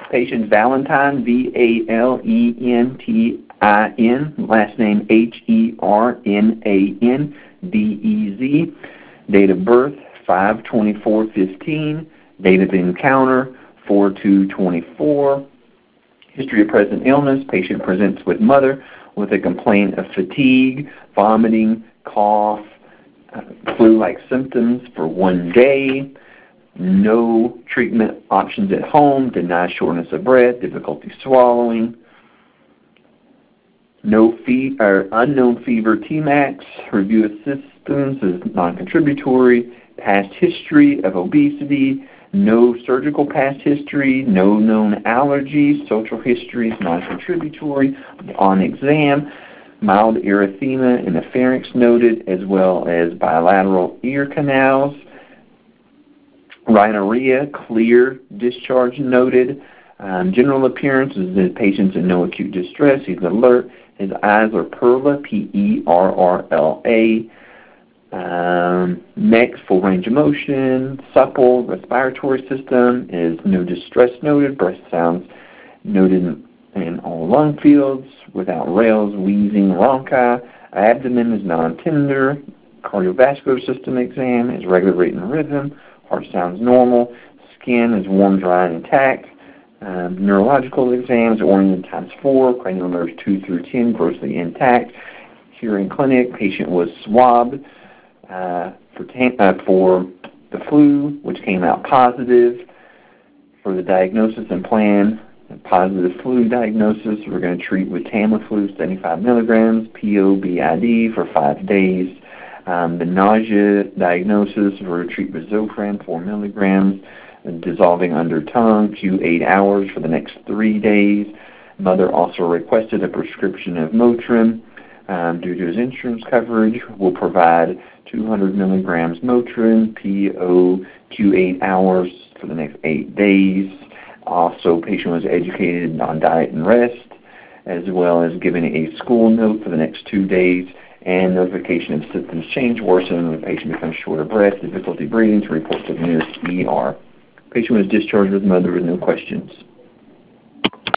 Patient Valentine, Valentin, last name Hernandez. Date of birth 5/24/15. Date of encounter 4/2/24. History of present illness. Patient presents with mother with a complaint of fatigue, vomiting, cough, flu-like symptoms for 1 day. No treatment options at home. Denies shortness of breath, difficulty swallowing. Unknown fever Tmax. Review of symptoms is non-contributory. Past history of obesity. No surgical past history. No known allergies. Social history is non-contributory. On exam, mild erythema in the pharynx noted, as well as bilateral ear canals. Rhinorrhea, clear discharge noted. General appearance is the patient's in no acute distress. He's alert. His eyes are perla, Perrla. Neck, full range of motion, supple. Respiratory system is no distress noted. Breath sounds noted in all lung fields without rales, wheezing, rhonchi. Abdomen is non-tender. Cardiovascular system exam is regular rate and rhythm. Heart sounds normal. Skin is warm, dry, and intact. Neurological exams, oriented ×4, cranial nerves 2 through 10, grossly intact. Here in clinic, patient was swabbed for the flu, which came out positive. For the diagnosis and plan, positive flu diagnosis, we're going to treat with Tamiflu 75 milligrams, POBID for 5 days. The nausea diagnosis, we're going to treat with Zofran 4 milligrams, dissolving under tongue, Q8 hours for the next 3 days. Mother also requested a prescription of Motrin. Due to his insurance coverage, we'll provide 200 milligrams Motrin, PO, Q8 hours for the next 8 days. Also, patient was educated on diet and rest, as well as given a school note for the next 2 days, and notification of symptoms change, worsen, and the patient becomes short of breath, difficulty breathing, to report to the nearest ER. Patient was discharged with mother with no questions.